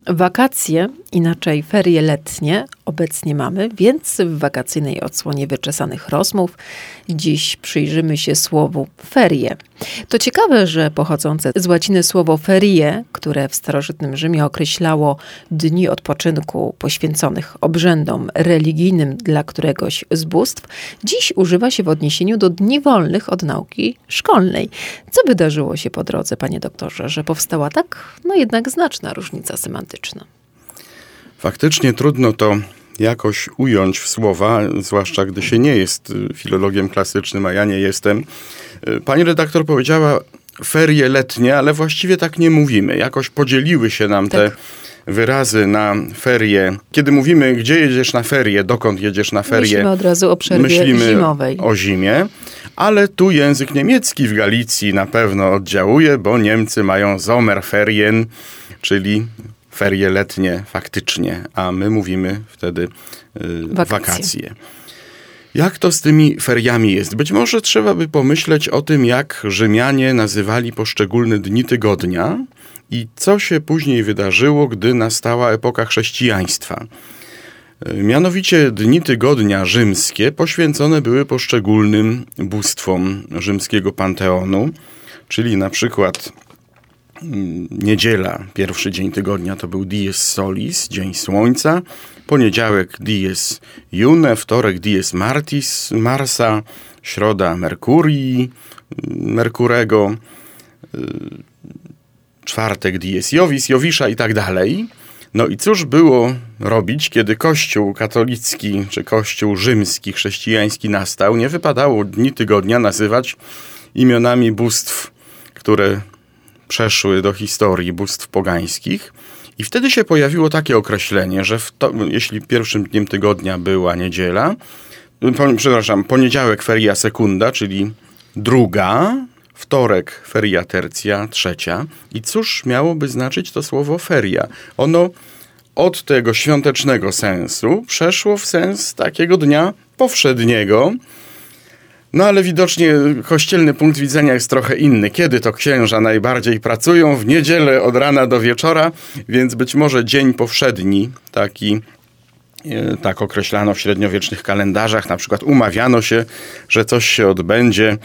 Wakacje, inaczej ferie letnie, obecnie mamy, więc w wakacyjnej odsłonie wyczesanych rozmów dziś przyjrzymy się słowu ferie. To ciekawe, że pochodzące z łaciny słowo ferie, które w starożytnym Rzymie określało dni odpoczynku poświęconych obrzędom religijnym dla któregoś z bóstw, dziś używa się w odniesieniu do dni wolnych od nauki szkolnej. Co wydarzyło się po drodze, panie doktorze, że powstała jednak znaczna różnica semantyczna? Faktycznie trudno to jakoś ująć w słowa, zwłaszcza gdy się nie jest filologiem klasycznym, a ja nie jestem. Pani redaktor powiedziała ferie letnie, ale właściwie tak nie mówimy. Jakoś podzieliły się nam te wyrazy na ferie. Kiedy mówimy, gdzie jedziesz na ferie, dokąd jedziesz na ferie, myślimy od razu o przerwie zimowej. O zimie, ale tu język niemiecki w Galicji na pewno oddziałuje, bo Niemcy mają Sommerferien, czyli ferie letnie faktycznie, a my mówimy wtedy wakacje. Jak to z tymi feriami jest? Być może trzeba by pomyśleć o tym, jak Rzymianie nazywali poszczególne dni tygodnia i co się później wydarzyło, gdy nastała epoka chrześcijaństwa. Mianowicie dni tygodnia rzymskie poświęcone były poszczególnym bóstwom rzymskiego panteonu, czyli na przykład niedziela, pierwszy dzień tygodnia to był Dies Solis, dzień słońca, poniedziałek Dies Iune, wtorek Dies Martis, Marsa, środa Mercurii, Merkurego, czwartek Dies Jovis, Jowisza i tak dalej. No i cóż było robić, kiedy Kościół katolicki czy Kościół rzymski, chrześcijański nastał? Nie wypadało dni tygodnia nazywać imionami bóstw, które przeszły do historii bóstw pogańskich. I wtedy się pojawiło takie określenie, że jeśli pierwszym dniem tygodnia była niedziela, poniedziałek feria secunda, czyli druga, wtorek feria tertia, trzecia. I cóż miałoby znaczyć to słowo feria? Ono od tego świątecznego sensu przeszło w sens takiego dnia powszedniego. No ale widocznie kościelny punkt widzenia jest trochę inny. Kiedy to księża najbardziej pracują? W niedzielę od rana do wieczora, więc być może dzień powszedni, tak określano w średniowiecznych kalendarzach. Na przykład umawiano się, że coś się odbędzie.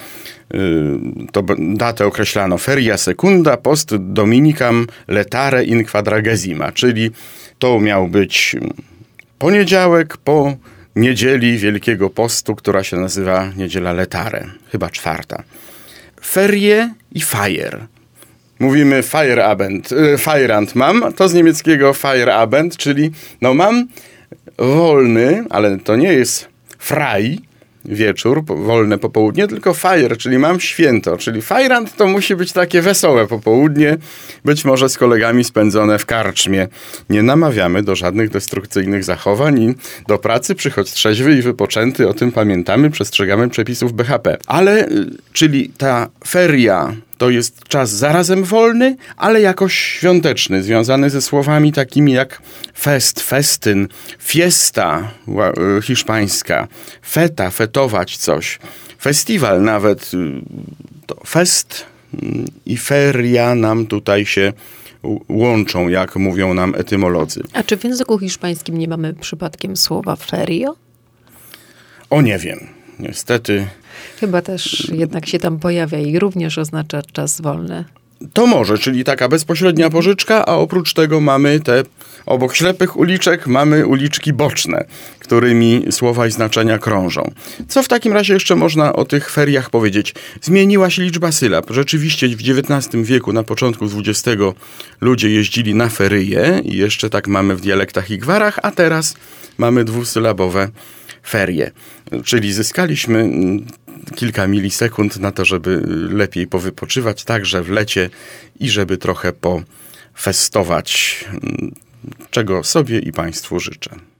To datę określano feria secunda post dominicam letare in quadragesima, czyli to miał być poniedziałek po niedzieli Wielkiego Postu, która się nazywa Niedziela Letare, chyba czwarta. Ferie i Feier. Mówimy Feierabend mam, to z niemieckiego Feierabend, czyli mam wolny, ale to nie jest frei, wieczór, wolne popołudnie, tylko Feier, czyli mam święto, czyli Feierabend to musi być takie wesołe popołudnie, być może z kolegami spędzone w karczmie. Nie namawiamy do żadnych destrukcyjnych zachowań i do pracy przychodź trzeźwy i wypoczęty, o tym pamiętamy, przestrzegamy przepisów BHP. Ale, czyli ta feria to jest czas zarazem wolny, ale jakoś świąteczny, związany ze słowami takimi jak fest, festyn, fiesta hiszpańska, feta, fetować coś, festiwal nawet, to fest i feria nam tutaj się łączą, jak mówią nam etymolodzy. A czy w języku hiszpańskim nie mamy przypadkiem słowa ferio? O, nie wiem. Niestety. Chyba też jednak się tam pojawia i również oznacza czas wolny. To może, czyli taka bezpośrednia pożyczka, a oprócz tego mamy obok ślepych uliczek mamy uliczki boczne, którymi słowa i znaczenia krążą. Co w takim razie jeszcze można o tych feriach powiedzieć? Zmieniła się liczba sylab. Rzeczywiście w XIX wieku, na początku XX ludzie jeździli na feryje i jeszcze tak mamy w dialektach i gwarach, a teraz mamy dwusylabowe ferie. Czyli zyskaliśmy kilka milisekund na to, żeby lepiej powypoczywać, także w lecie i żeby trochę pofestować, czego sobie i Państwu życzę.